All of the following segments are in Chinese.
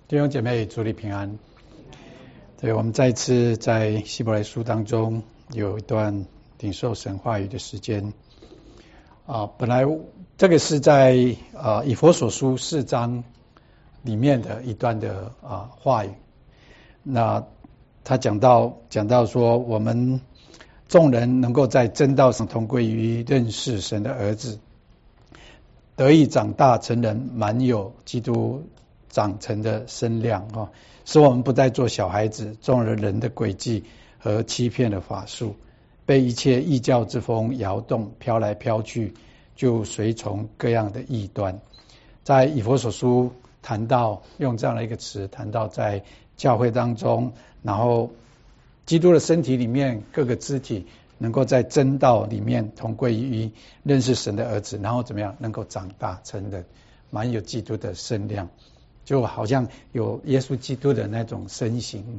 弟兄姐妹，主你平安。对，我们再次在希伯来书当中有一段领受神话语的时间本来这个是在以弗所书4章里面的一段的话语。那他讲到说，我们众人能够在真道上同归于认识神的儿子，得以长大成人，满有基督长成的身量使我们不再做小孩子，中了人的诡计和欺骗的法术，被一切异教之风摇动，飘来飘去，就随从各样的异端。在以弗所书谈到用这样的一个词，谈到在教会当中，然后基督的身体里面各个肢体能够在真道里面同归于认识神的儿子，然后怎么样能够长大成人，满有基督的身量，就好像有耶稣基督的那种身形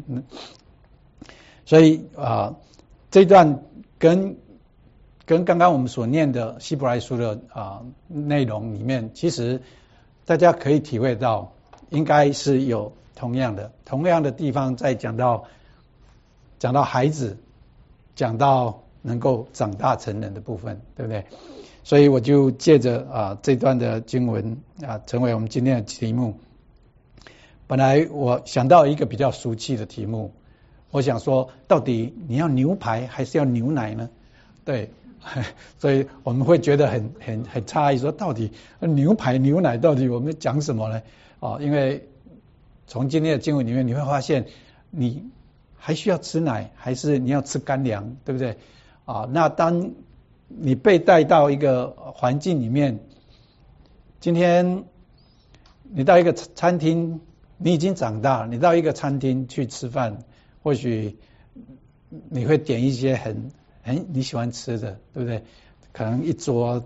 所以这段跟刚刚我们所念的希伯来书的内容里面，其实大家可以体会到，应该是有同样的地方，在讲到孩子，讲到能够长大成人的部分，对不对？所以我就借着这段的经文成为我们今天的题目。本来我想到一个比较俗气的题目，我想说，到底你要牛排还是要牛奶呢？对，所以我们会觉得很诧异，说到底牛排牛奶到底我们讲什么呢？因为从今天的经文里面你会发现，你还需要吃奶，还是你要吃干粮，对不对？那当你被带到一个环境里面，今天你到一个餐厅，你已经长大了，你到一个餐厅去吃饭，或许你会点一些很你喜欢吃的，对不对？可能一桌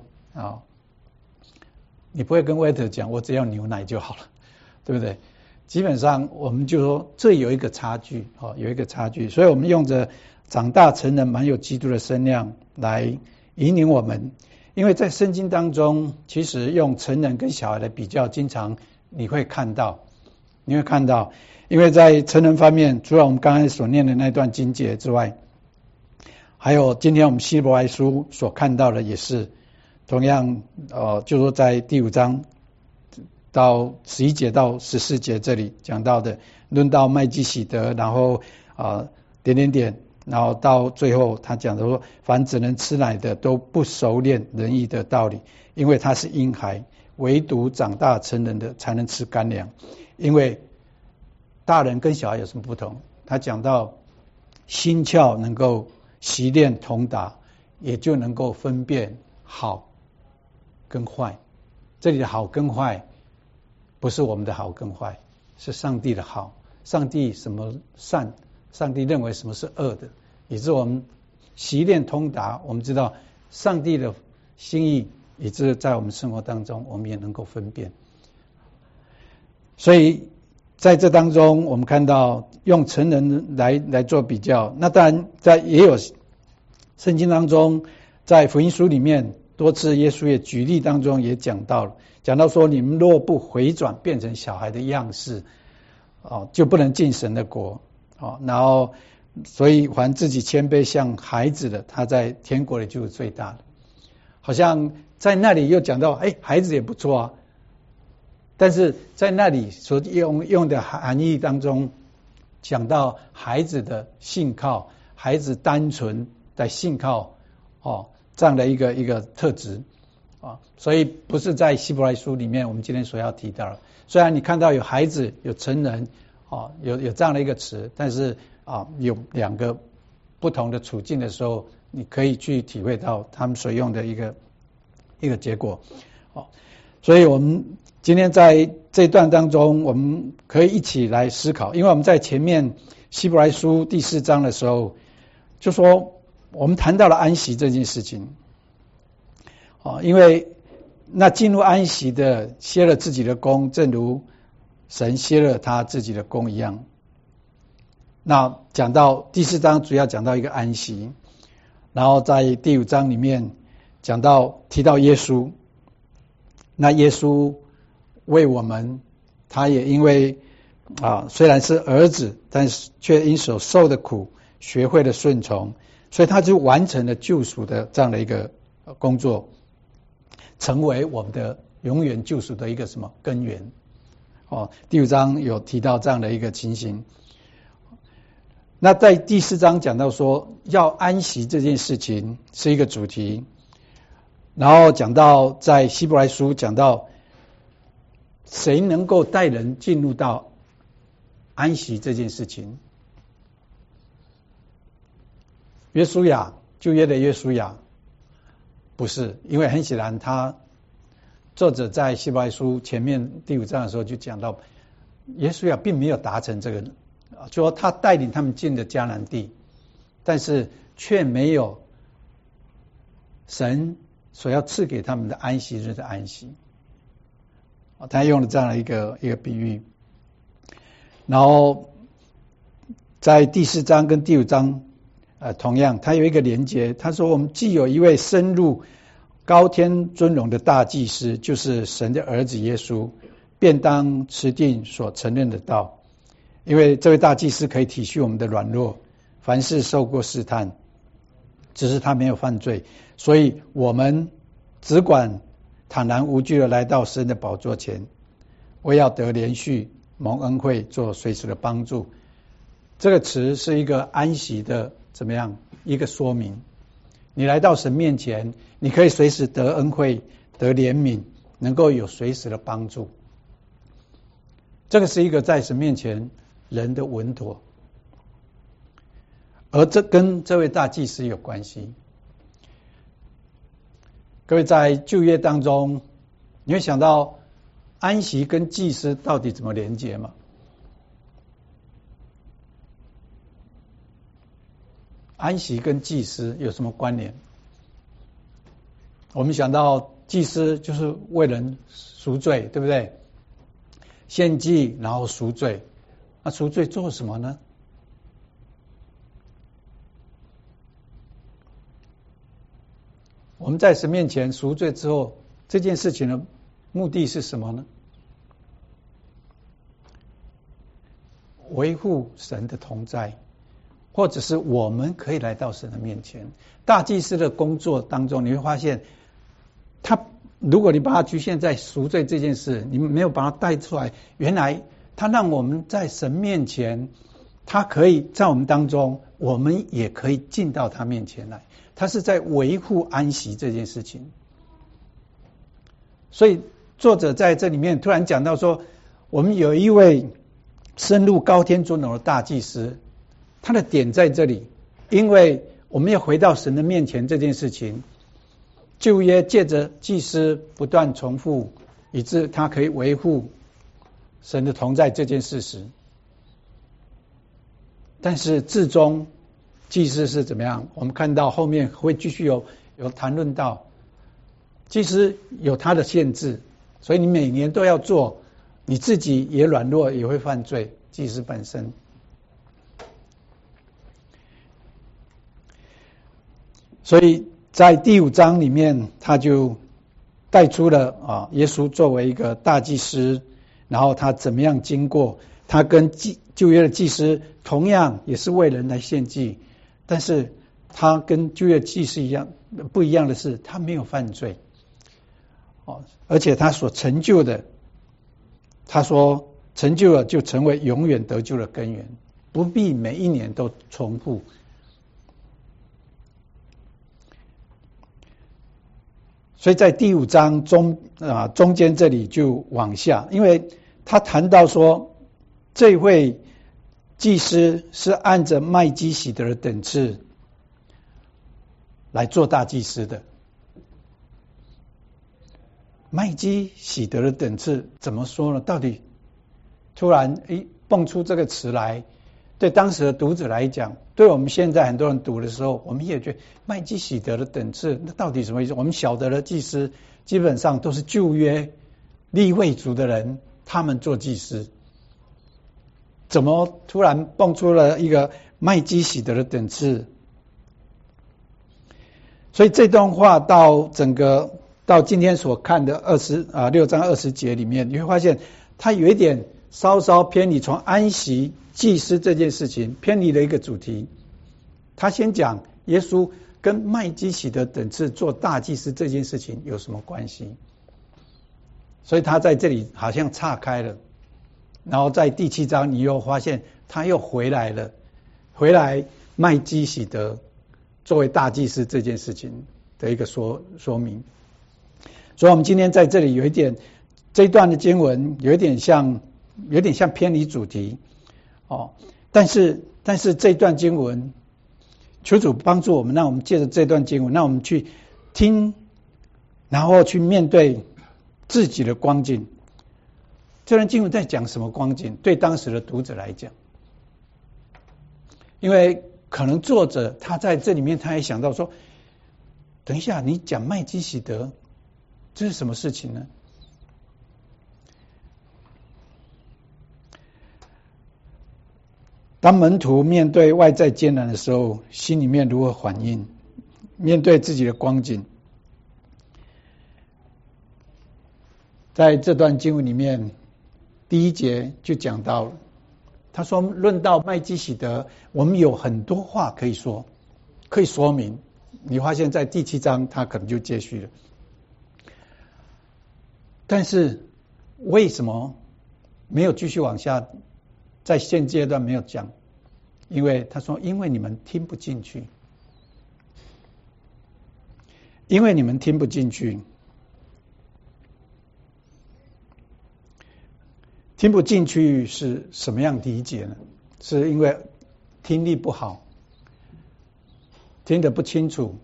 你不会跟 waiter 讲我只要牛奶就好了，对不对？基本上我们就说这有一个差距有一个差距，所以我们用着长大成人满有基督的身量来引领我们。因为在圣经当中，其实用成人跟小孩的比较，经常你会看到，因为在成人方面，除了我们刚才所念的那段经节之外，还有今天我们希伯来书所看到的也是同样就说在第5章到11节到14节这里讲到的，论到麦基洗德，然后然后到最后他讲的说，凡只能吃奶的都不熟练仁义的道理，因为他是婴孩，唯独长大成人的才能吃干粮。因为大人跟小孩有什么不同？他讲到心窍能够习练通达，也就能够分辨好跟坏。这里的好跟坏不是我们的好跟坏，是上帝的好。上帝什么善，上帝认为什么是恶的，以致我们习练通达，我们知道上帝的心意，以致在我们生活当中我们也能够分辨。所以在这当中我们看到用成人来做比较，那当然也有圣经当中，在福音书里面多次耶稣也举例当中也讲到说，你们若不回转变成小孩的样式就不能进神的国然后所以凡自己谦卑像孩子的，他在天国里就是最大的。好像在那里又讲到孩子也不错但是在那里所用的含义当中，讲到孩子的信靠，孩子单纯的信靠这样的一个特质所以不是在希伯来书里面我们今天所要提到的。虽然你看到有孩子有成人有这样的一个词，但是有两个不同的处境的时候，你可以去体会到他们所用的一个结果所以我们今天在这段当中，我们可以一起来思考。因为我们在前面希伯来书第4章的时候就说，我们谈到了安息这件事情因为那进入安息的歇了自己的工，正如神歇了他自己的工一样。那讲到第4章主要讲到一个安息，然后在第5章里面提到耶稣，那耶稣为我们，他也因为虽然是儿子，但是却因所受的苦学会了顺从，所以他就完成了救赎的这样的一个工作，成为我们的永远救赎的一个什么根源。第5章有提到这样的一个情形。那在第4章讲到说要安息这件事情是一个主题，然后讲到在希伯来书讲到谁能够带人进入到安息这件事情。约书亚，旧约的约书亚不是，因为很显然作者在希伯来书前面第5章的时候就讲到约书亚并没有达成这个，就说他带领他们进了迦南地，但是却没有神所要赐给他们的安息日的安息。他用了这样的一个比喻。然后在第4章跟第5章同样他有一个连结，他说我们既有一位深入高天尊荣的大祭司，就是神的儿子耶稣，便当持定所承认的道。因为这位大祭司可以体恤我们的软弱，凡事受过试探，只是他没有犯罪，所以我们只管坦然无惧的来到神的宝座前，为要得连续蒙恩惠，做随时的帮助。这个词是一个安息的怎么样一个说明。你来到神面前，你可以随时得恩惠，得怜悯，能够有随时的帮助。这个是一个在神面前人的稳妥，而这跟这位大祭司有关系。各位在旧约当中，你会想到安息跟祭司到底怎么连结吗？安息跟祭司有什么关联？我们想到祭司就是为人赎罪，对不对？献祭然后赎罪，那赎罪做什么呢？我们在神面前赎罪之后，这件事情的目的是什么呢？维护神的同在，或者是我们可以来到神的面前。大祭司的工作当中，你会发现如果你把它局限在赎罪这件事，你没有把它带出来，原来他让我们在神面前，他可以在我们当中，我们也可以进到他面前来。他是在维护安息这件事情。所以作者在这里面突然讲到说，我们有一位深入高天尊荣的大祭司，他的点在这里，因为我们要回到神的面前这件事情，旧约借着祭司不断重复，以致他可以维护神的同在这件事实。但是至终祭司是怎么样？我们看到后面会继续有谈论到，祭司有他的限制，所以你每年都要做，你自己也软弱，也会犯罪，祭司本身。所以在第5章里面，他就带出了耶稣作为一个大祭司，然后他怎么样经过，他跟旧约的祭司同样也是为人来献祭，但是他跟旧约祭司不一样的是，他没有犯罪，而且他所成就的，他说成就了就成为永远得救的根源，不必每一年都重复。所以在第5章中间这里就往下，因为他谈到说，这位祭司是按着麦基洗德的等次来做大祭司的。麦基洗德的等次怎么说呢？到底突然蹦出这个词来，对当时的读者来讲，对我们现在很多人读的时候，我们也觉得麦基洗德的等次那到底什么意思？我们晓得的祭司基本上都是旧约利未族的人，他们做祭司，怎么突然蹦出了一个麦基洗德的等次？所以这段话到今天所看的6章20节里面，你会发现它有一点稍稍偏离从安息祭司这件事情，偏离了一个主题。他先讲耶稣跟麦基洗德等次做大祭司这件事情有什么关系，所以他在这里好像岔开了。然后在第7章你又发现他又回来了，回来麦基洗德作为大祭司这件事情的一个说明。所以我们今天在这里有一点，这一段的经文有点像偏离主题但是这一段经文，求主帮助我们，让我们借着这段经文，让我们去听，然后去面对自己的光景。这段经文在讲什么光景？对当时的读者来讲，因为可能作者他在这里面他也想到说，等一下你讲麦基洗德，这是什么事情呢？当门徒面对外在艰难的时候，心里面如何反应？面对自己的光景，在这段经文里面，第1节就讲到了，他说论到麦基洗德，我们有很多话可以说，可以说明。你发现在第7章他可能就接续了，但是为什么没有继续往下，在现阶段没有讲？因为他说因为你们听不进去，因为你们听不进去。听不进去是什么样理解呢？是因为听力不好，听得不清楚。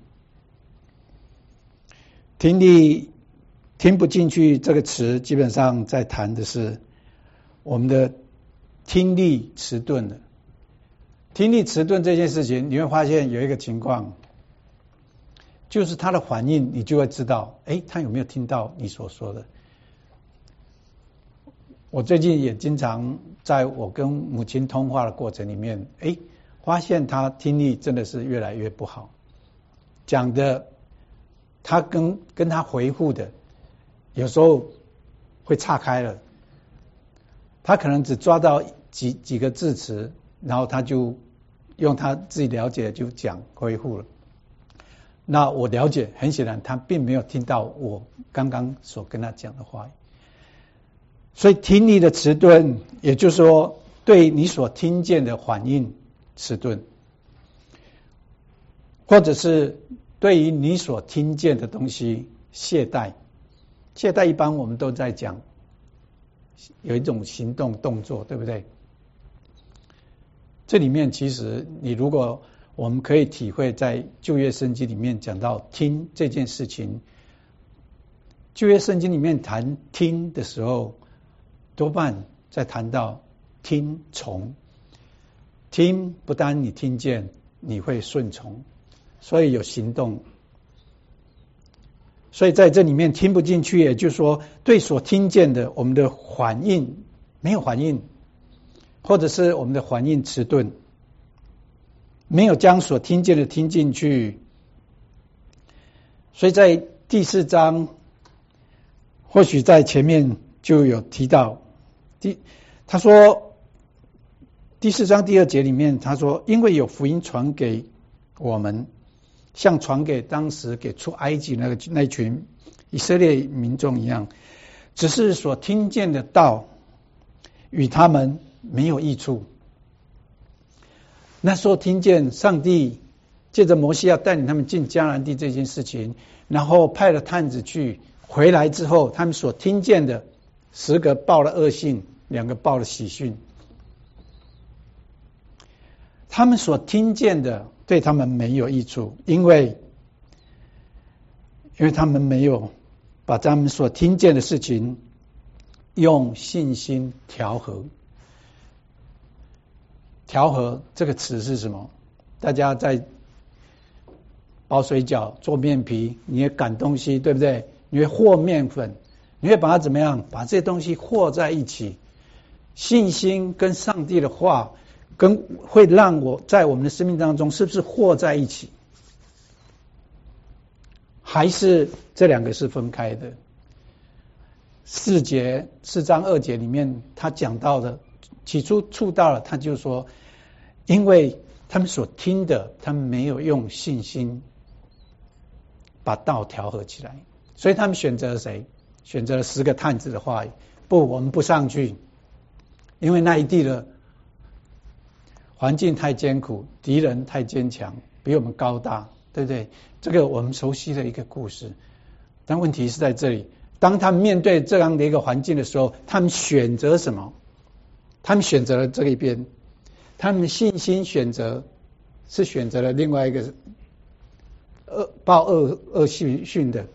听不进去这个词基本上在谈的是我们的听力迟钝了。听力迟钝这件事情，你会发现有一个情况，就是他的反应你就会知道，他有没有听到你所说的。我最近也经常在我跟母亲通话的过程里面，发现他听力真的是越来越不好，讲的他跟他回复的有时候会岔开了，他可能只抓到几个字词，然后他就用他自己了解的就讲回复了。那我了解，很显然他并没有听到我刚刚所跟他讲的话。所以听力的迟钝，也就是说对你所听见的反应迟钝，或者是对于你所听见的东西懈怠。懈怠一般我们都在讲有一种行动动作，对不对？这里面其实你如果我们可以体会，在旧约圣经里面讲到听这件事情，旧约圣经里面谈听的时候，多半在谈到听从。听不单你听见，你会顺从，所以有行动。所以在这里面听不进去，也就是说对所听见的我们的反应没有反应，或者是我们的反应迟钝，没有将所听见的听进去。所以在第4章，或许在前面就有提到，他说第4章第2节里面，他说因为有福音传给我们，像传给当时给出埃及那群以色列民众一样，只是所听见的道与他们没有益处。那时候听见上帝借着摩西要带领他们进迦南地这件事情，然后派了探子去，回来之后他们所听见的10个报了恶信，2个报了喜讯。他们所听见的对他们没有益处，因为他们没有把他们所听见的事情用信心调和。调和这个词是什么？大家在包水饺、做面皮，你也擀东西，对不对？你会和面粉，你会把它怎么样？把这些东西和在一起。信心跟上帝的话，会让我在我们的生命当中是不是和在一起？还是这2个是分开的？ 4章2节里面他讲到的，起初触到了，他就说，因为他们所听的，他们没有用信心把道调和起来，所以他们选择了谁？选择了10个探子的话语，不，我们不上去，因为那一地的环境太艰苦，敌人太坚强，比我们高大，对不对？这个我们熟悉的一个故事。但问题是在这里，当他们面对这样的一个环境的时候，他们选择什么？他们选择了这一边，他们的信心选择是选择了另外一个报恶讯的。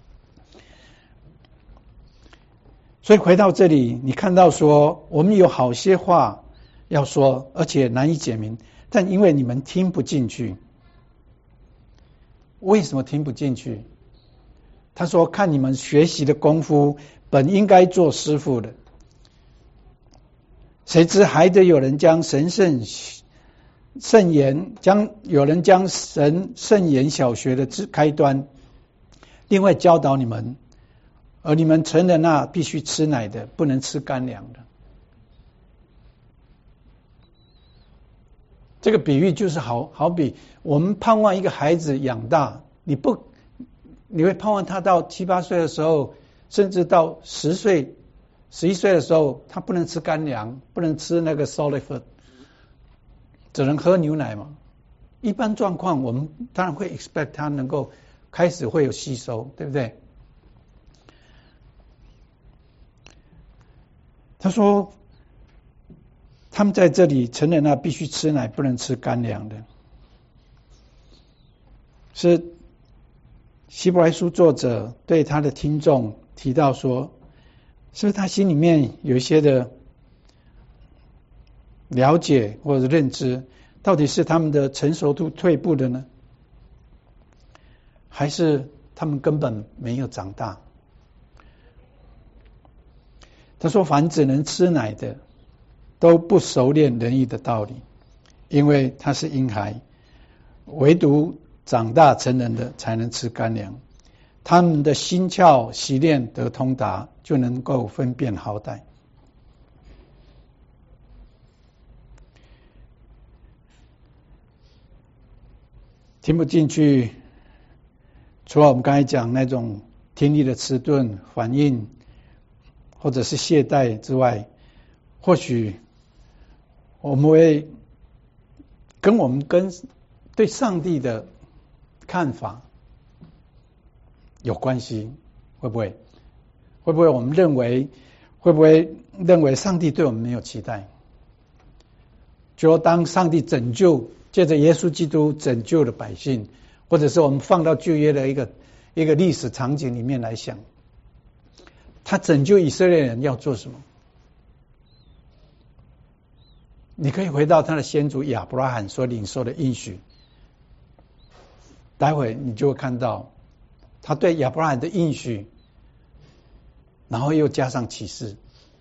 所以回到这里，你看到说，我们有好些话要说，而且难以解明，但因为你们听不进去。为什么听不进去？他说，看你们学习的功夫，本应该做师傅的，谁知还得有人将神圣言，有人将神圣言小学的开端，另外教导你们，而你们成了那必须吃奶的，不能吃干粮的。这个比喻就是好比我们盼望一个孩子养大，你会盼望他到7、8岁的时候，甚至到10岁、11岁的时候，他不能吃干粮，不能吃那个 solid food， 只能喝牛奶嘛。一般状况，我们当然会 expect 他能够开始会有吸收，对不对？他说，他们在这里承认必须吃奶，不能吃干粮的，是希伯来书作者对他的听众提到说，是不是他心里面有一些的了解或者认知，到底是他们的成熟度退步的呢，还是他们根本没有长大？他说，凡只能吃奶的，都不熟练仁义的道理，因为他是婴孩，唯独长大成人的才能吃干粮。他们的心窍习练得通达，就能够分辨好歹。听不进去，除了我们刚才讲那种听力的迟钝、反应或者是懈怠之外，或许我们会跟我们对上帝的看法有关系，会不会？会不会我们认为上帝对我们没有期待？就当上帝借着耶稣基督拯救了百姓，或者是我们放到旧约的一个历史场景里面来想，他拯救以色列人要做什么？你可以回到他的先祖亚伯拉罕所领受的应许，待会你就会看到他对亚伯拉罕的应许，然后又加上启示。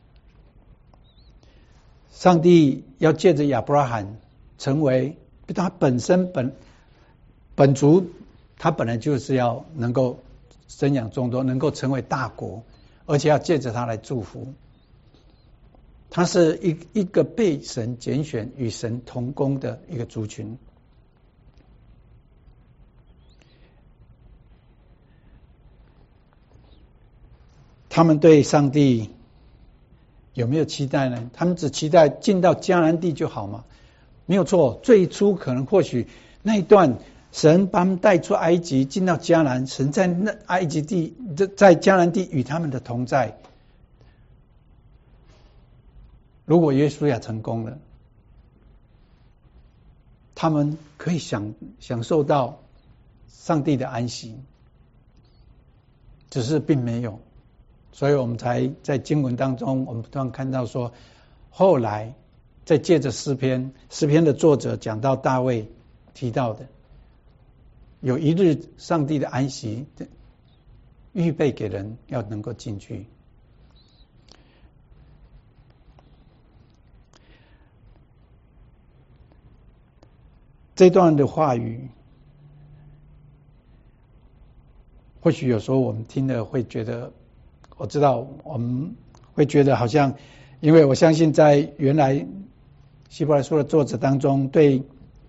上帝要借着亚伯拉罕成为他本身本族，他本来就是要能够生养众多，能够成为大国，而且要借着他来祝福。他是一个被神拣选与神同工的一个族群。他们对上帝有没有期待呢？他们只期待进到迦南地就好吗？没有错，最初或许那一段神把他们带出埃及，进到迦南，神在那埃及地，在迦南地与他们的同在。如果约书亚成功了，他们可以享受到上帝的安息，只是并没有。所以我们才在经文当中，我们不断看到说，后来再借着诗篇的作者讲到大卫提到的，有一日上帝的安息预备给人要能够进去。这段的话语，或许有时候我们听了会觉得我知道我们会觉得好像，因为我相信在原来希伯来书的作者当中，对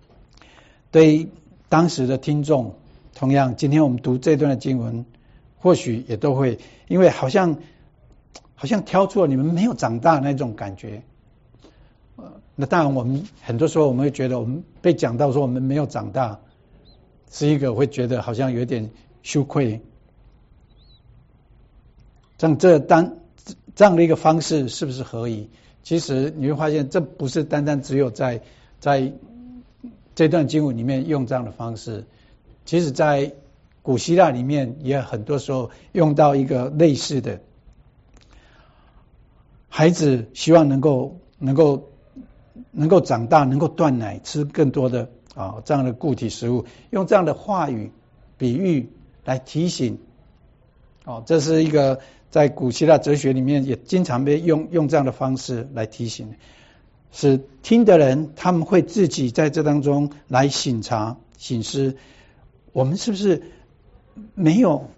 当时的听众，同样今天我们读这段的经文，或许也都会，因为好像挑出了你们没有长大那种感觉。那当然我们很多时候我们会觉得我们被讲到说我们没有长大，是一个会觉得好像有点羞愧。像这样的一个方式是不是合宜？其实你会发现，这不是单单只有在这段经文里面用这样的方式，其实在古希腊里面也很多时候用到一个类似的，孩子希望能够长大，能够断奶，吃更多的这样的固体食物，用这样的话语比喻来提醒。这是一个在古希腊哲学里面也经常被用这样的方式来提醒，使听的人他们会自己在这当中来省察省思，我们是不是没有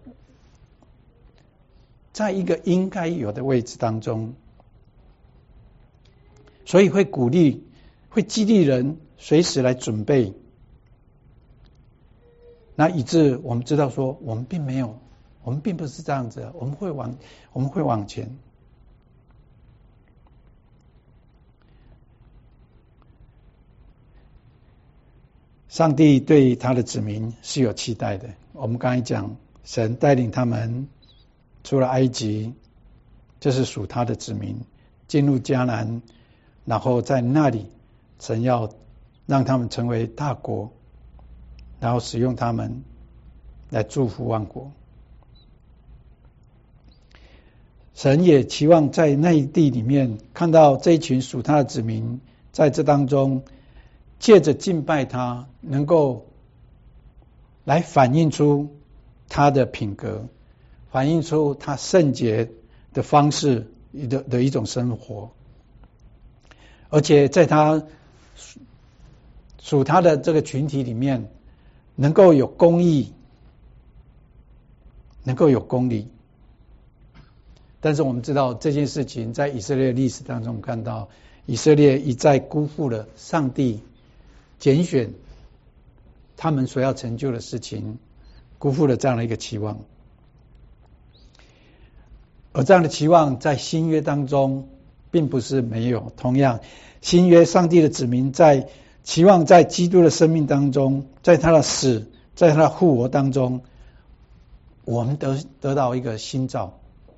在一个应该有的位置当中，所以会鼓励会激励人随时来准备，那以致我们知道说我们并不是这样子，我们会往前。上帝对他的子民是有期待的。我们刚才讲，神带领他们出了埃及，这是属他的子民，进入迦南，然后在那里神要让他们成为大国，然后使用他们来祝福万国。神也期望在那一地里面看到这一群属他的子民，在这当中借着敬拜他，能够来反映出他的品格，反映出他圣洁的方式的一种生活，而且在他属他的这个群体里面，能够有公义，能够有公理。但是我们知道这件事情在以色列历史当中，我们看到以色列一再辜负了上帝拣选他们所要成就的事情，辜负了这样的一个期望。而这样的期望在新约当中并不是没有，同样新约上帝的子民在期望在基督的生命当中，在他的死，在他的复活当中，我们得到一个新造。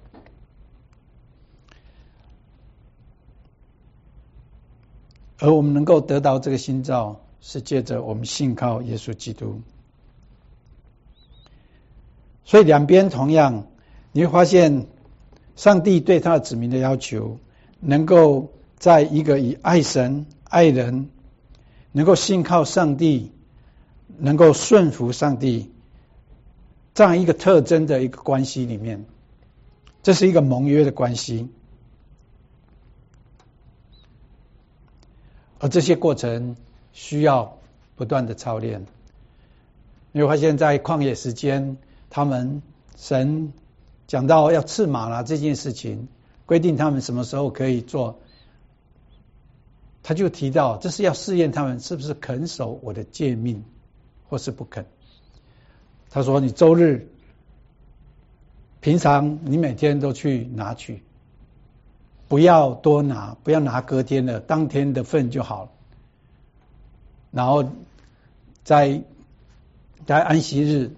而我们能够得到这个新造，是借着我们信靠耶稣基督。所以两边同样，你会发现上帝对他的子民的要求，能够在一个以爱神爱人，能够信靠上帝，能够顺服上帝这样一个特征的一个关系里面，这是一个盟约的关系。而这些过程需要不断的操练。你会发现在旷野时间，神讲到要赐玛拿这件事情，规定他们什么时候可以做，他就提到这是要试验他们是不是肯守我的诫命，或是不肯。他说你周日平常你每天都去拿取，不要多拿，不要拿隔天的，当天的份就好了。然后在安息日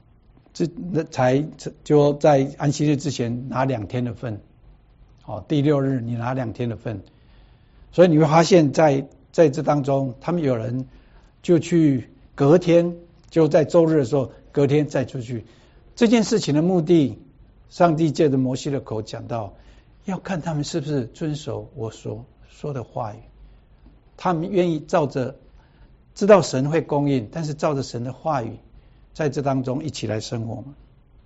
就在安息日之前拿2天的份，第6日你拿2天的份。所以你会发现在这当中，他们有人就去隔天，就在周日的时候隔天再出去。这件事情的目的，上帝借着摩西的口讲到，要看他们是不是遵守我所说的话语，他们愿意照着知道神会供应，但是照着神的话语在这当中一起来生活吗？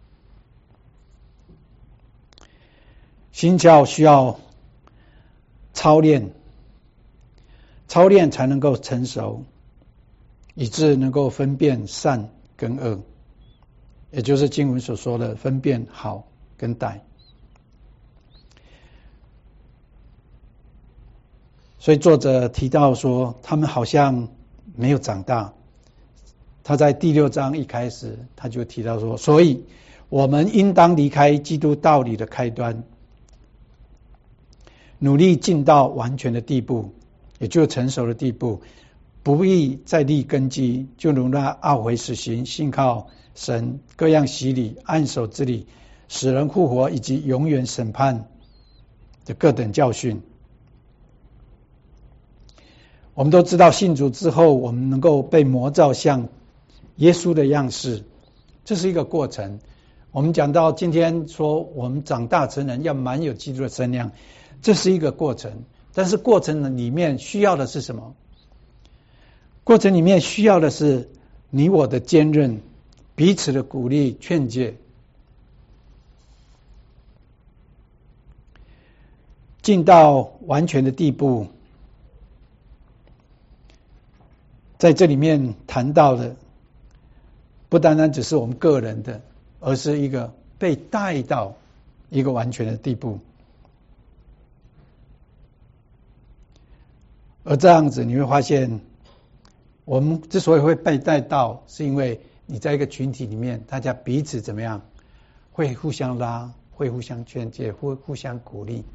新教需要操练才能够成熟，以致能够分辨善跟恶，也就是经文所说的分辨好跟歹。 所以作者提到说，他们好像没有长大。他在第6章一开始他就提到说，所以我们应当离开基督道理的开端，努力进到完全的地步，也就是成熟的地步，不必再立根基，就如那懊悔死刑、信靠神、各样洗礼、按手之礼、使人复活以及永远审判的各等教训。我们都知道信主之后，我们能够被模造像耶稣的样式，这是一个过程。我们讲到今天说我们长大成人要满有基督的身量，这是一个过程。但是过程里面需要的是什么？过程里面需要的是你我的坚韧，彼此的鼓励劝诫，进到完全的地步。在这里面谈到的不单单只是我们个人的，而是一个被带到一个完全的地步。而这样子你会发现，我们之所以会被带到，是因为你在一个群体里面，大家彼此怎么样，会互相拉，会互相劝诫，会互相鼓励。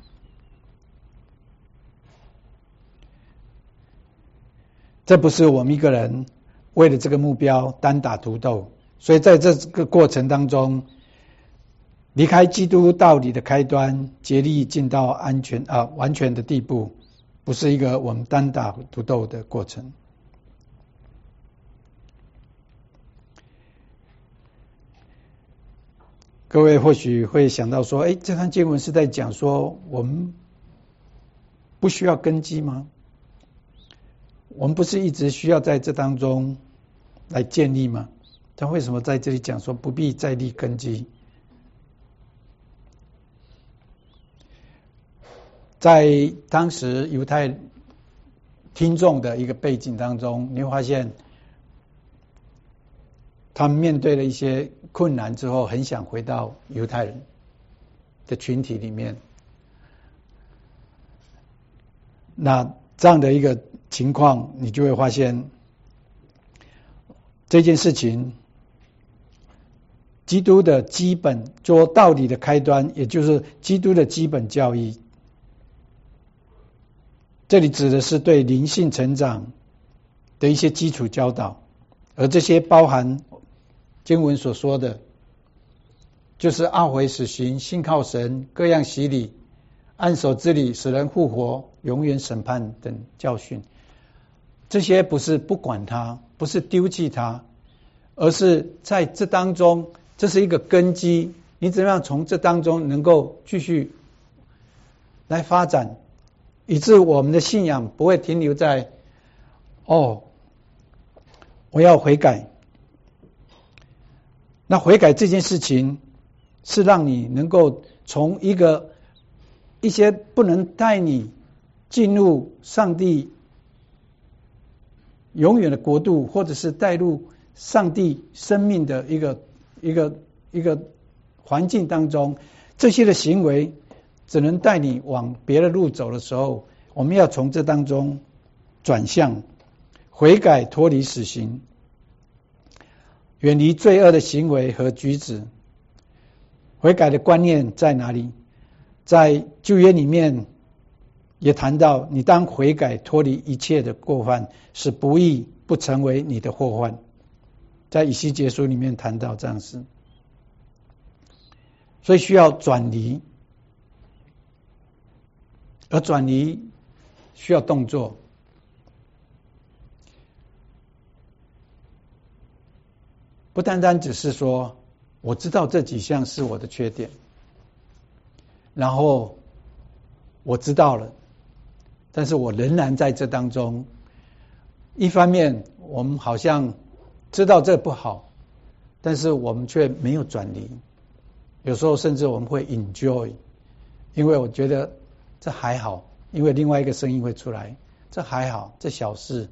这不是我们一个人为了这个目标单打独斗，所以在这个过程当中，离开基督道理的开端，竭力进到完全的地步，不是一个我们单打独斗的过程。各位或许会想到说，这段经文是在讲说我们不需要根基吗？我们不是一直需要在这当中来建立吗？他为什么在这里讲说不必再立根基？在当时犹太听众的一个背景当中，你会发现他们面对了一些困难之后，很想回到犹太人的群体里面。那这样的一个情况，你就会发现这件事情，基督的基本做道理的开端，也就是基督的基本教义。这里指的是对灵性成长的一些基础教导，而这些包含经文所说的，就是懊悔死刑、信靠神、各样洗礼、按手之礼、使人复活、永远审判等教训。这些不是不管它，不是丢弃它，而是在这当中，这是一个根基。你怎么样从这当中能够继续来发展，以致我们的信仰不会停留在我要悔改。那悔改这件事情是让你能够从一些不能带你进入上帝永远的国度，或者是带入上帝生命的一个环境当中，这些的行为只能带你往别的路走的时候，我们要从这当中转向悔改，脱离死刑，远离罪恶的行为和举止。悔改的观念在哪里？在旧约里面也谈到，你当悔改，脱离一切的过犯，使不义不成为你的祸患。在以西结书里面谈到这样子，所以需要转离，而转离需要动作。不单单只是说我知道这几项是我的缺点，然后我知道了，但是我仍然在这当中。一方面我们好像知道这不好，但是我们却没有转离。有时候甚至我们会 enjoy， 因为我觉得这还好，因为另外一个声音会出来，这还好，这小事。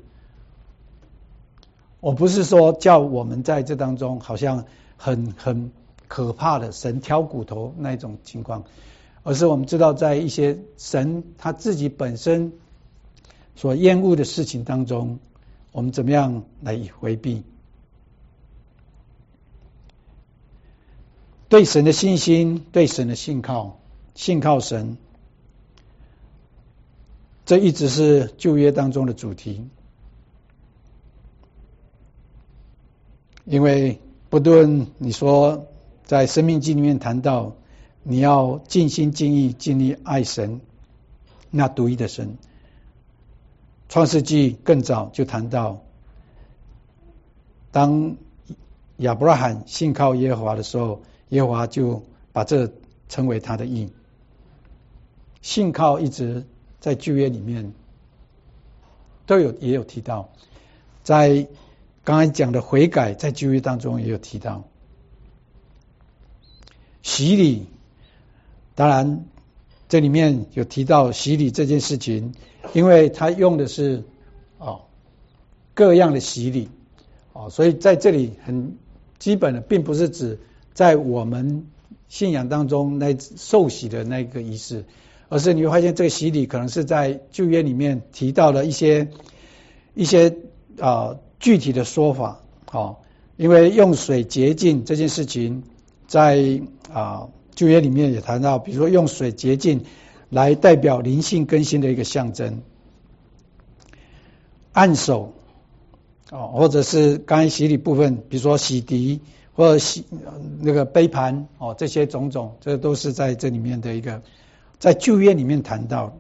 我不是说叫我们在这当中好像很可怕的神挑骨头那一种情况，而是我们知道在一些神他自己本身所厌恶的事情当中，我们怎么样来回避？对神的信心，对神的信靠，信靠神，这一直是旧约当中的主题。因为不论你说在申命记里面谈到你要尽心尽意尽力爱神，那独一的神，创世纪更早就谈到，当亚伯拉罕信靠耶和华的时候，耶和华就把这称为他的义。信靠一直在旧约里面也有提到，在刚才讲的悔改，在旧约当中也有提到。洗礼，当然这里面有提到洗礼这件事情，因为他用的是各样的洗礼，所以在这里很基本的，并不是指在我们信仰当中那受洗的那个仪式，而是你会发现这个洗礼可能是在旧约里面提到的一些具体的说法。因为用水洁净这件事情，在旧约里面也谈到，比如说用水洁净来代表灵性更新的一个象征。按手或者是刚才洗礼部分，比如说洗涤或者洗那个杯盘这些种种，这都是在这里面的一个在旧约里面谈到。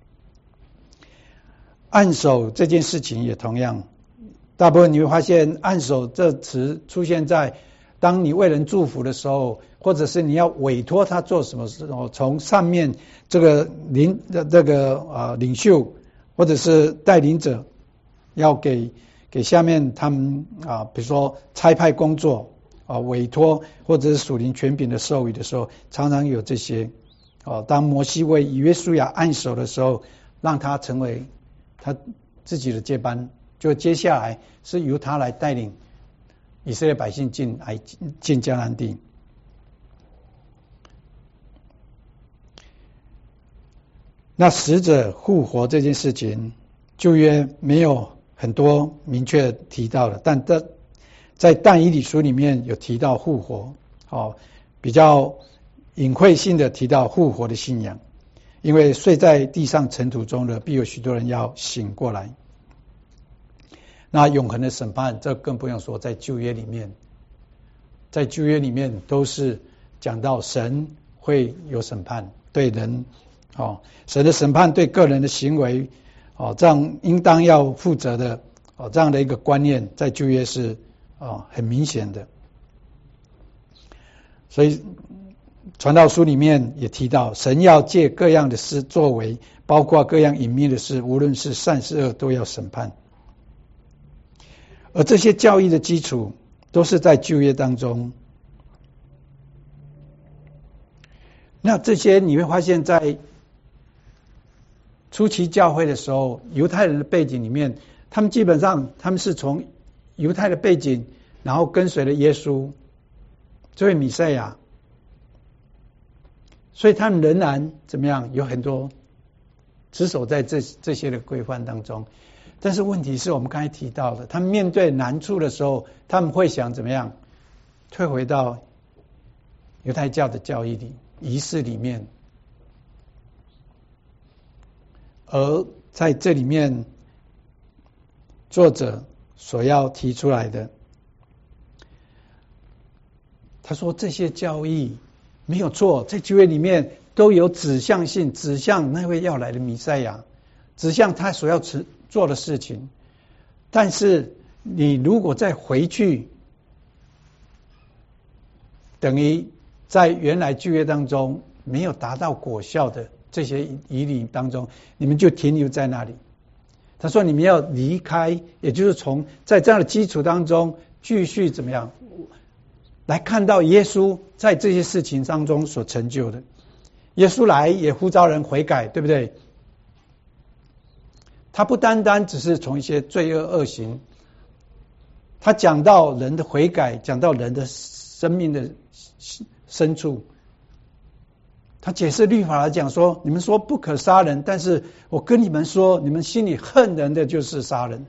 按手这件事情也同样，大部分你会发现按手这词出现在当你为人祝福的时候，或者是你要委托他做什么事，从上面这个领袖或者是带领者要给下面他们比如说差派工作委托或者是属灵权柄的授予的时候，常常有这些当摩西为以约书亚按手的时候，让他成为他自己的接班，就接下来是由他来带领以色列百姓进迦南地。那使者复活这件事情，旧约没有很多明确提到的，但在但以理书里面有提到复活，比较隐晦性的提到复活的信仰，因为睡在地上尘土中的，必有许多人要醒过来。那永恒的审判，这更不用说，在旧约里面都是讲到神会有审判，对人神的审判对个人的行为这样应当要负责的这样的一个观念，在旧约是很明显的。所以传道书里面也提到，神要借各样的事作为，包括各样隐秘的事，无论是善是恶，都要审判。而这些教义的基础都是在旧约当中。那这些你会发现在初期教会的时候，犹太人的背景里面，他们基本上他们是从犹太的背景，然后跟随了耶稣这位弥赛亚，所以他们仍然怎么样，有很多持守在这些的规范当中。但是问题是我们刚才提到的，他们面对难处的时候，他们会想怎么样退回到犹太教的教义里、仪式里面。而在这里面，作者所要提出来的，他说这些教义没有错，在旧约里面都有指向性，指向那位要来的弥赛亚，指向他所要做的事情。但是你如果再回去，等于在原来旧约当中没有达到果效的这些仪礼当中，你们就停留在那里。他说你们要离开，也就是在这样的基础当中继续怎么样来看到耶稣在这些事情当中所成就的。耶稣来也呼召人悔改，对不对？他不单单只是从一些罪恶恶行，他讲到人的悔改，讲到人的生命的深处， 他解释律法来讲说，你们说不可杀人，但是我跟你们说，你们心里恨人的就是杀人。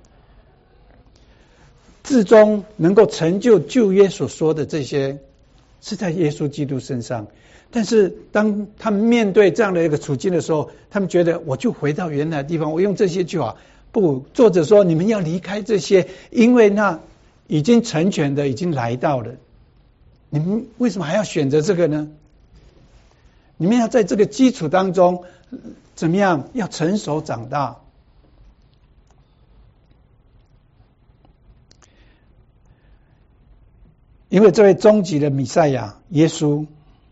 至终能够成就旧约所说的这些，是在耶稣基督身上。但是当他们面对这样的一个处境的时候，他们觉得我就回到原来的地方，我用这些就好。不，作者说你们要离开这些，因为那已经成全的已经来到了。你们为什么还要选择这个呢？你们要在这个基础当中怎么样？要成熟长大。因为这位终极的弥赛亚耶稣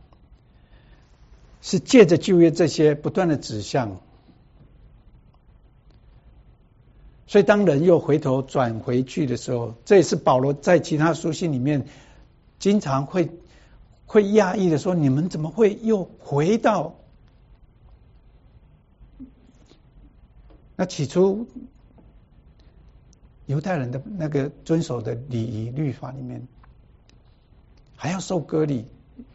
是借着旧约这些不断的指向，所以当人又回头转回去的时候，这也是保罗在其他书信里面经常会讶异的说，你们怎么会又回到那起初犹太人的那个遵守的礼仪律法里面，还要受割礼。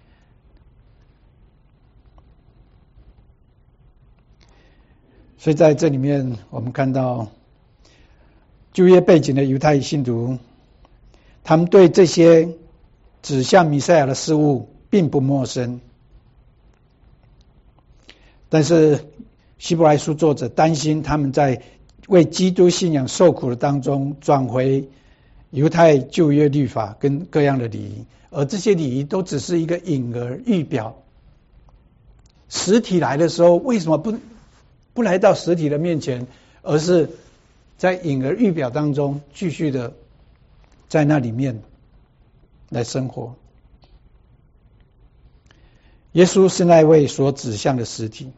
所以在这里面我们看到旧约背景的犹太信徒，他们对这些指向弥赛亚的事物并不陌生，但是希伯来书作者担心他们在为基督信仰受苦的当中转回犹太旧约律法跟各样的礼仪，而这些礼仪都只是一个隐而预表，实体来的时候为什么不来到实体的面前，而是在隐而预表当中继续的在那里面来生活。耶稣是那位所指向的实体，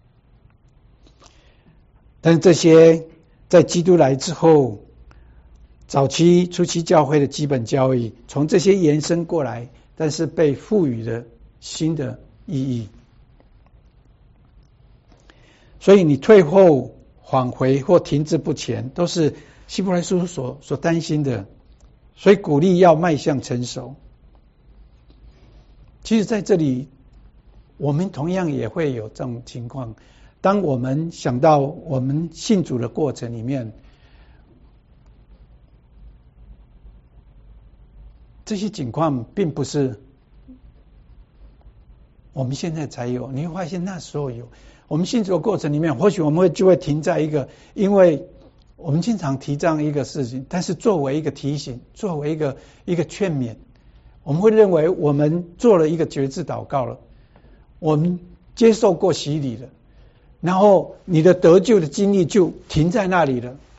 但是这些在基督来之后，早期初期教会的基本教义从这些延伸过来，但是被赋予了新的意义。所以你退后返回或停滞不前，都是希伯来书所担心的，所以鼓励要迈向成熟。其实在这里我们同样也会有这种情况，当我们想到我们信主的过程里面，这些情况并不是我们现在才有，你会发现那时候有。我们信主的过程里面，或许我们就会停在一个，因为我们经常提这样一个事情，但是作为一个提醒，作为一个劝勉，我们会认为我们做了一个决志祷告了，我们接受过洗礼了，然后你的得救的经历就停在那里了。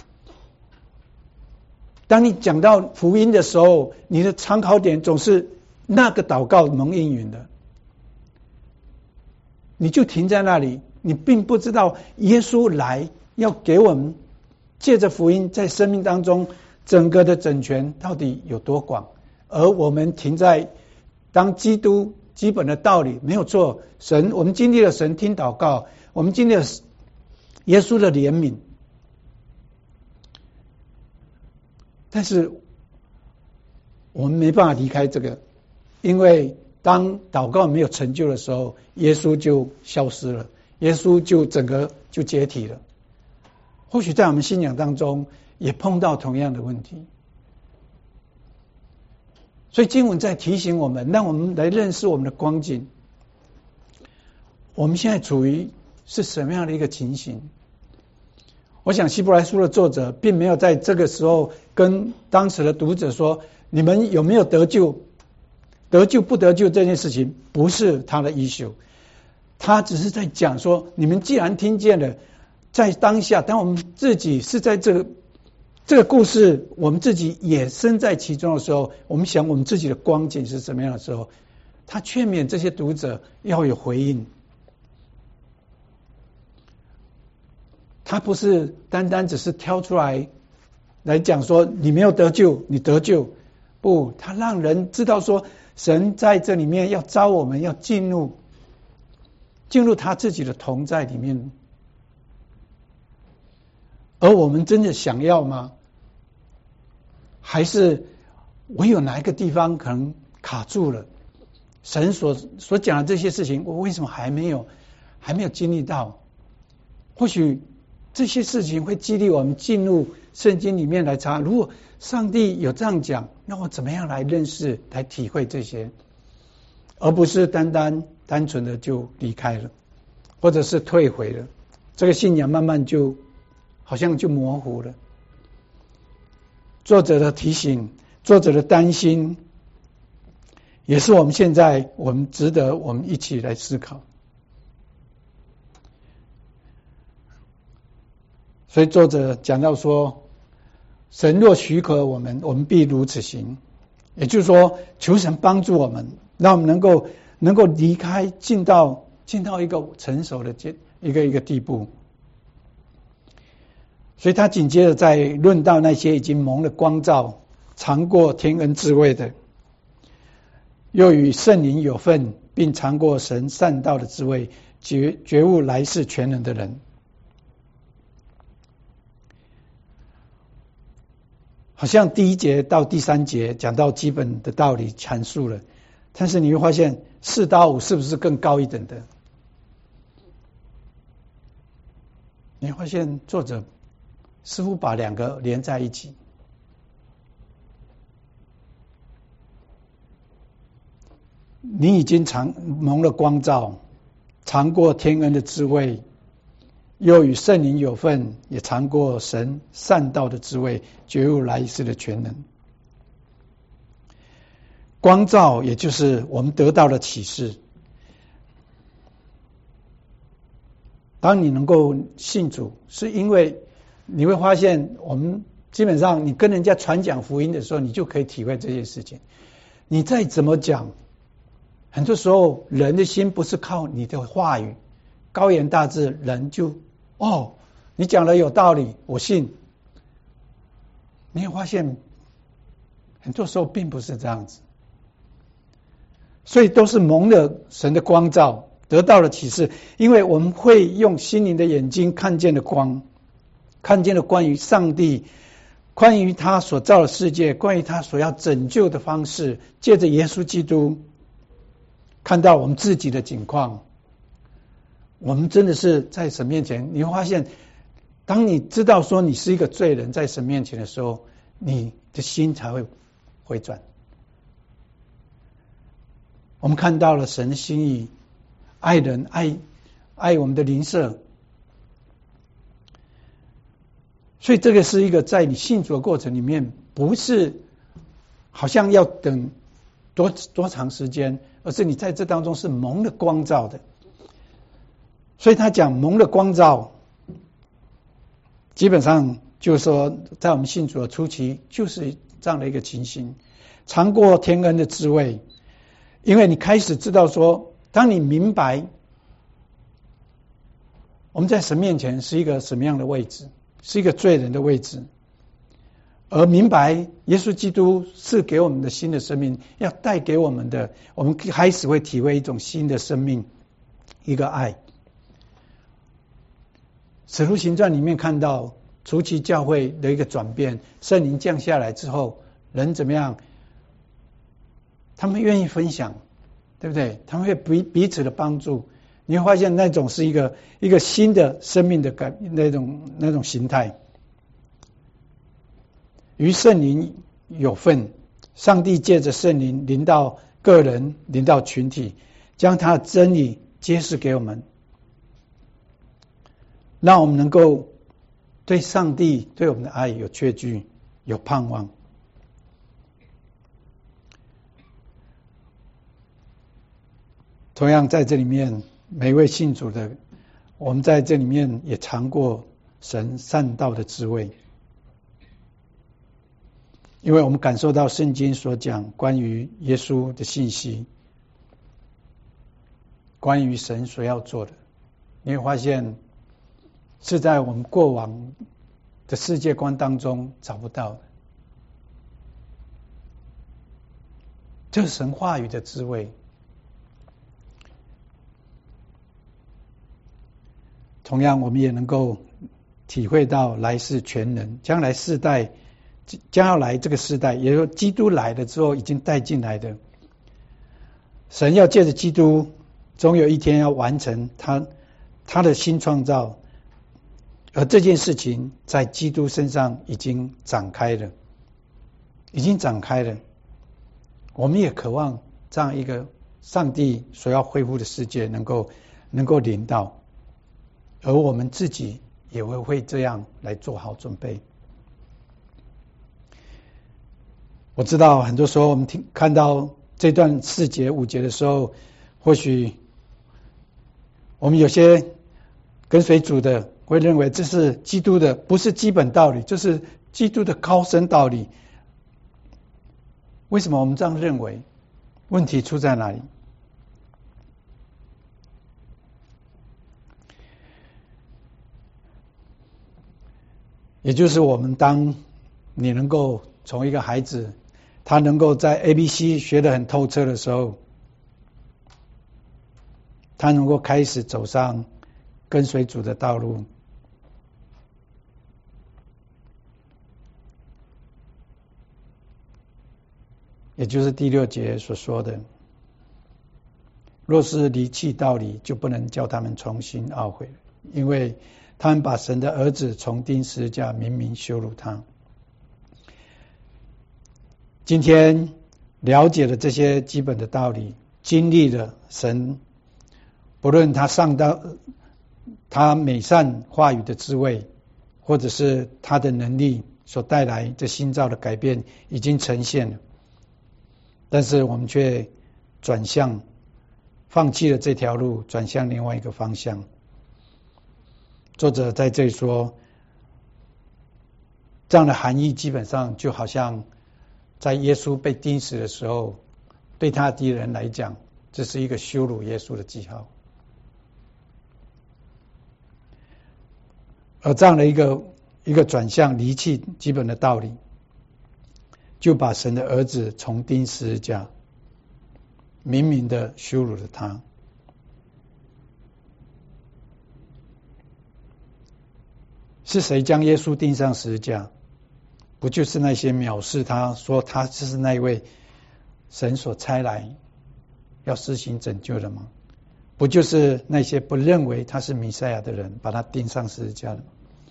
当你讲到福音的时候，你的参考点总是那个祷告蒙应允的，你就停在那里，你并不知道耶稣来要给我们借着福音在生命当中整个的整全到底有多广，而我们停在当基督基本的道理没有错，神我们经历了神听祷告，我们经历了耶稣的怜悯，但是我们没办法离开这个，因为当祷告没有成就的时候，耶稣就消失了，耶稣就整个就解体了。或许在我们信仰当中也碰到同样的问题，所以经文在提醒我们，让我们来认识我们的光景，我们现在处于是什么样的一个情形。我想希伯来书的作者并没有在这个时候跟当时的读者说，你们有没有得救，得救不得救这件事情不是他的issue，他只是在讲说，你们既然听见了，在当下当我们自己是在这个故事，我们自己也身在其中的时候，我们想我们自己的光景是什么样的时候，他劝勉这些读者要有回应。他不是单单只是挑出来讲说你没有得救，你得救，不，他让人知道说神在这里面要召我们要进入他自己的同在里面，而我们真的想要吗？还是我有哪一个地方可能卡住了， 神所讲的这些事情，我为什么还没有经历到？或许这些事情会激励我们进入圣经里面来查，如果上帝有这样讲，那我怎么样来认识、来体会这些，而不是单纯的就离开了，或者是退回了，这个信仰慢慢就好像就模糊了。作者的提醒，作者的担心，也是我们现在值得我们一起来思考。所以作者讲到说，神若许可我们必如此行。也就是说，求神帮助我们，让我们能够离开，进到一个成熟的一个地步。所以他紧接着在论到那些已经蒙了光照、尝过天恩智慧的，又与圣灵有份，并尝过神善道的滋味，觉悟来世全能的人。好像第一节到第三节讲到基本的道理阐述了，但是你会发现4到5是不是更高一等的？你会发现作者似乎把两个连在一起。你已经蒙了光照，尝过天恩的滋味，又与圣灵有份，也尝过神善道的滋味，觉悟来世的全能。光照也就是我们得到的启示。当你能够信主，是因为你会发现，我们基本上你跟人家传讲福音的时候，你就可以体会这些事情。你再怎么讲，很多时候人的心不是靠你的话语高言大志，人就你讲的有道理，我信。你会发现很多时候并不是这样子，所以都是蒙了神的光照，得到了启示。因为我们会用心灵的眼睛看见了光，看见了关于上帝，关于他所造的世界，关于他所要拯救的方式，借着耶稣基督看到我们自己的境况。我们真的是在神面前，你会发现，当你知道说你是一个罪人在神面前的时候，你的心才会回转。我们看到了神的心意，爱人，爱我们的邻舍。所以这个是一个在你信主的过程里面，不是好像要等多长时间，而是你在这当中是蒙了光照的。所以他讲蒙了光照，基本上就是说，在我们信主的初期，就是这样的一个情形，尝过天恩的滋味。因为你开始知道说，当你明白我们在神面前是一个什么样的位置，是一个罪人的位置，而明白耶稣基督是给我们的新的生命，要带给我们的，我们开始会体会一种新的生命，一个爱。使徒行传里面看到初期教会的一个转变，圣灵降下来之后，人怎么样？他们愿意分享，对不对？他们会彼此的帮助。你会发现那种是一个新的生命的那种形态。与圣灵有份，上帝借着圣灵临到个人，临到群体，将他的真理揭示给我们，让我们能够对上帝对我们的爱有确据，有盼望。同样在这里面，每位信主的，我们在这里面也尝过神善道的滋味，因为我们感受到圣经所讲关于耶稣的信息，关于神所要做的，你会发现是在我们过往的世界观当中找不到的，这是神话语的滋味。同样我们也能够体会到来世全能，将来世代将要来这个世代，也就是基督来了之后已经带进来的神要借着基督，总有一天要完成他的新创造，而这件事情在基督身上已经展开了，我们也渴望这样一个上帝所要恢复的世界能够临到，而我们自己也会为这样来做好准备。我知道很多时候我们看到这段4节5节的时候，或许我们有些跟随主的会认为这是基督的不是基本道理，这是基督的高深道理。为什么我们这样认为？问题出在哪里？也就是我们当你能够从一个孩子他能够在 ABC 学得很透彻的时候，他能够开始走上跟随主的道路，也就是第6节所说的，若是离弃道理，就不能叫他们重新懊悔，因为他们把神的儿子从钉十字架，明明羞辱他。今天了解了这些基本的道理，经历了神不论他上到他美善话语的智慧，或者是他的能力所带来这新造的改变已经呈现了，但是我们却转向放弃了这条路，转向另外一个方向。作者在这里说，这样的含义基本上就好像在耶稣被钉死的时候，对他的敌人来讲，这是一个羞辱耶稣的记号。而这样的一个转向，离弃基本的道理，就把神的儿子从钉十字架，明明的羞辱了他。是谁将耶稣钉上十字架？不就是那些藐视他，说他就是那一位神所差来要施行拯救的吗？不就是那些不认为他是弥赛亚的人，把他钉上十字架的吗？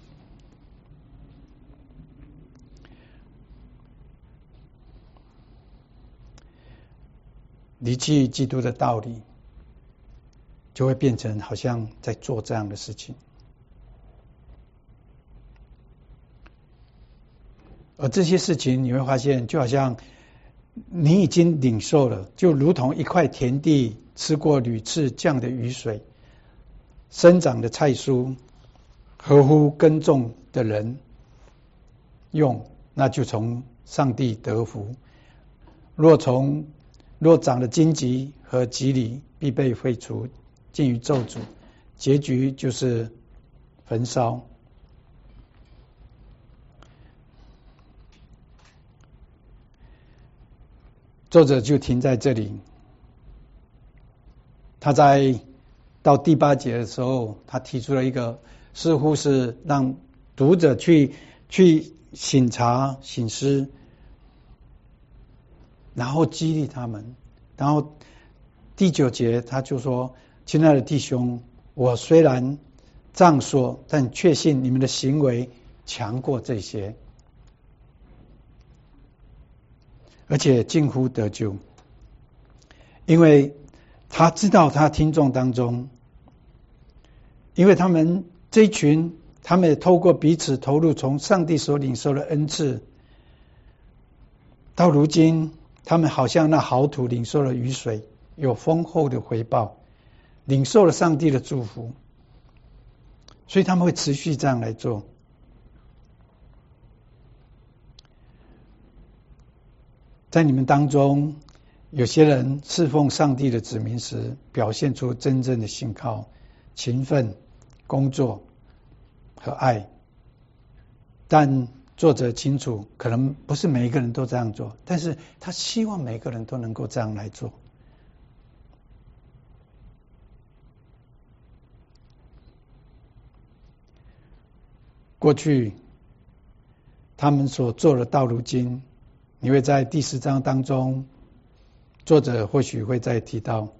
离弃基督的道理，就会变成好像在做这样的事情。而这些事情你会发现，就好像你已经领受了，就如同一块田地吃过屡次降的雨水，生长的菜蔬合乎耕种的人用，那就从上帝得福；若长的荆棘和蒺藜，必被废除，尽于咒诅，结局就是焚烧。作者就停在这里，他在到第8节的时候，他提出了一个似乎是让读者去省察省思，然后激励他们。然后第9节他就说，亲爱的弟兄，我虽然这样说，但确信你们的行为强过这些，而且近乎得救，因为他知道他听众当中，因为他们这一群，他们也透过彼此投入从上帝所领受的恩赐，到如今他们好像那好土领受了雨水，有丰厚的回报，领受了上帝的祝福，所以他们会持续这样来做。在你们当中，有些人侍奉上帝的子民时，表现出真正的信靠、勤奋、工作和爱。但作者清楚，可能不是每一个人都这样做，但是他希望每个人都能够这样来做。过去他们所做的到如今，你会在第10章当中作者或许会再提到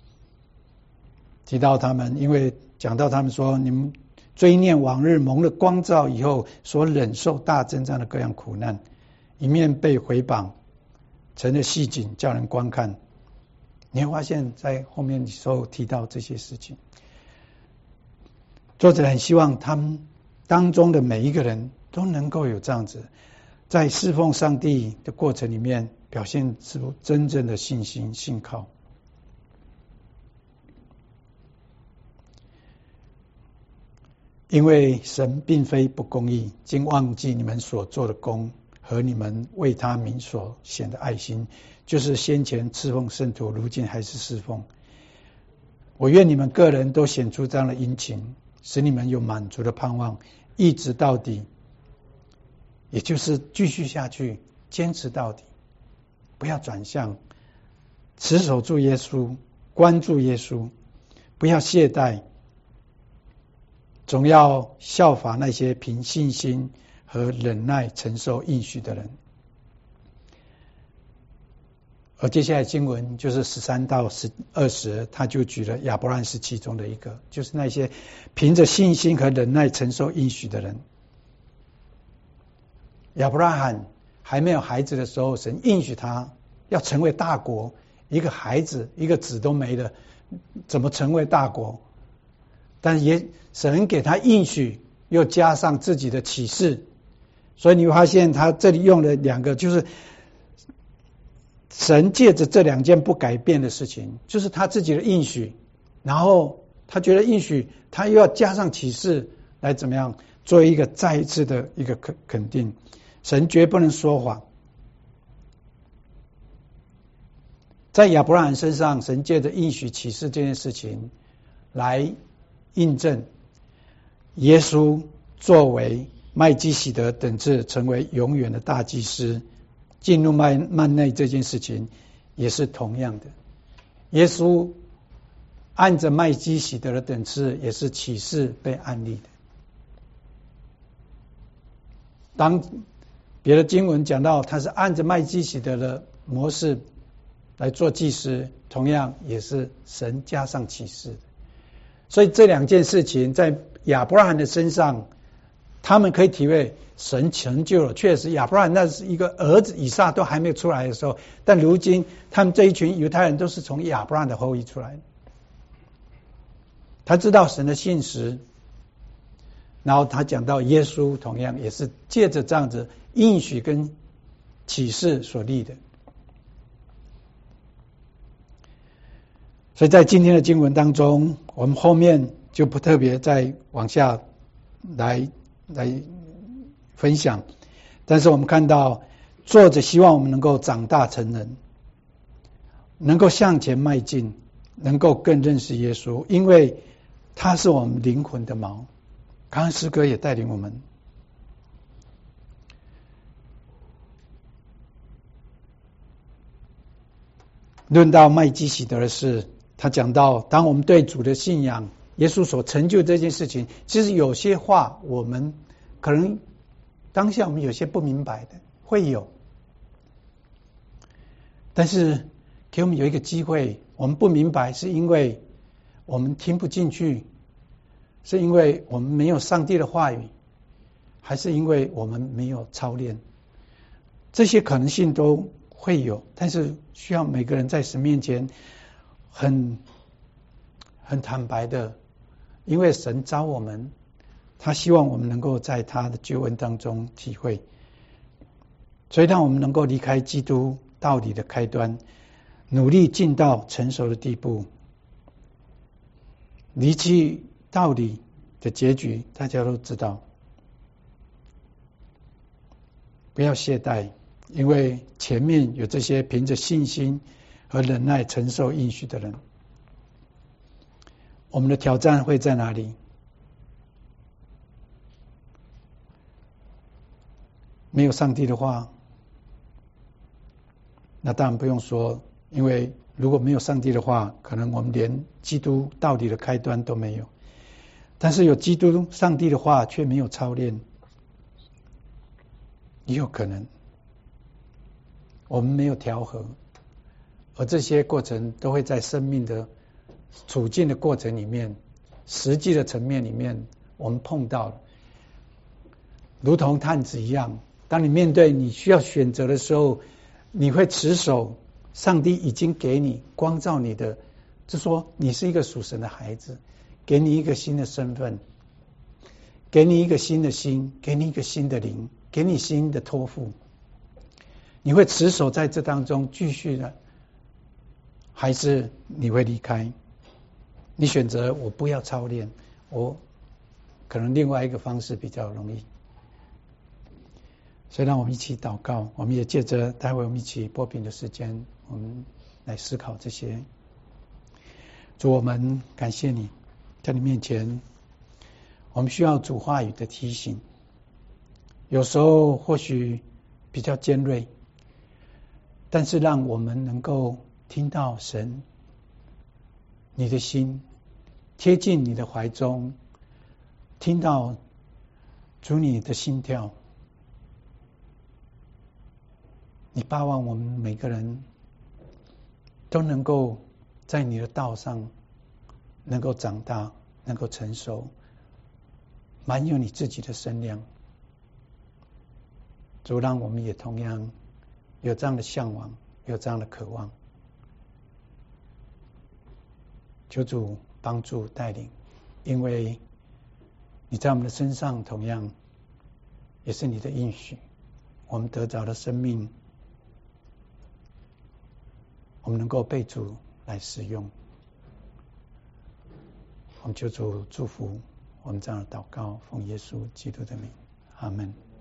他们，因为讲到他们说，你们追念往日蒙了光照以后所忍受大征战的各样苦难，一面被毁谤，成了戏景叫人观看。你会发现在后面时候提到这些事情，作者很希望他们当中的每一个人都能够有这样子，在侍奉上帝的过程里面表现出真正的信心信靠。因为神并非不公义，竟忘记你们所做的功和你们为他名所显的爱心，就是先前侍奉圣徒，如今还是侍奉。我愿你们个人都显出这样的殷勤，使你们有满足的盼望，一直到底，也就是继续下去，坚持到底，不要转向，持守住耶稣，关注耶稣，不要懈怠，总要效法那些凭信心和忍耐承受应许的人。而接下来经文就是13到20，他就举了亚伯拉罕是其中的一个，就是那些凭着信心和忍耐承受应许的人。亚伯拉罕还没有孩子的时候，神应许他要成为大国，一个孩子一个子都没了，怎么成为大国？但也神给他应许，又加上自己的启示，所以你会发现他这里用了2个，就是神借着这2件不改变的事情，就是他自己的应许，然后他觉得应许，他又要加上启示来怎么样，作为一个再一次的一个肯定。神绝不能说谎。在亚伯拉罕身上，神借着应许启示这件事情来印证耶稣作为麦基洗德等次成为永远的大祭司，进入幔内这件事情也是同样的。耶稣按着麦基洗德的等次，也是启示被按立的。当别的经文讲到他是按着麦基洗德的模式来做祭司，同样也是神加上启示的。所以这2件事情在亚伯拉罕的身上，他们可以体会神成就了。确实亚伯拉罕那是一个儿子以撒都还没有出来的时候，但如今他们这一群犹太人都是从亚伯拉罕的后裔出来的。他知道神的信实，然后他讲到耶稣同样也是借着这样子应许跟启示所立的。所以在今天的经文当中，我们后面就不特别再往下来分享，但是我们看到作者希望我们能够长大成人，能够向前迈进，能够更认识耶稣，因为他是我们灵魂的锚。刚刚诗歌也带领我们论到麦基洗德的事，他讲到当我们对主的信仰，耶稣所成就这件事情，其实有些话我们可能当下我们有些不明白的会有，但是给我们有一个机会，我们不明白是因为我们听不进去，是因为我们没有上帝的话语，还是因为我们没有操练，这些可能性都会有，但是需要每个人在神面前很坦白的，因为神召我们，他希望我们能够在他的救恩当中体会，所以让我们能够离开基督道理的开端，努力进到成熟的地步。离弃道理的结局大家都知道，不要懈怠，因为前面有这些凭着信心和忍耐承受应许的人。我们的挑战会在哪里？没有上帝的话，那当然不用说，因为如果没有上帝的话，可能我们连基督道理的开端都没有。但是有基督上帝的话却没有操练，也有可能我们没有调和， 而这些过程都会在生命的处境的过程里面，实际的层面里面，我们碰到了，如同探子一样，当你面对你需要选择的时候，你会持守上帝已经给你光照你的，就说你是一个属神的孩子，给你一个新的身份，给你一个新的心，给你一个新的灵，给你新的托付，你会持守在这当中继续的，还是你会离开？你选择我不要操练，我可能另外一个方式比较容易。所以让我们一起祷告，我们也借着待会我们一起播饼的时间，我们来思考这些。主，我们感谢你，在你面前我们需要主话语的提醒，有时候或许比较尖锐，但是让我们能够听到神你的心，贴近你的怀中，听到主你的心跳。你盼望我们每个人都能够在你的道上能够长大，能够成熟，满有你自己的身量。主，让我们也同样有这样的向往，有这样的渴望。求主帮助带领，因为你在我们的身上同样也是你的应许，我们得着的生命，我们能够被主来使用。我们求主祝福我们这样的祷告，奉耶稣基督的名，阿们。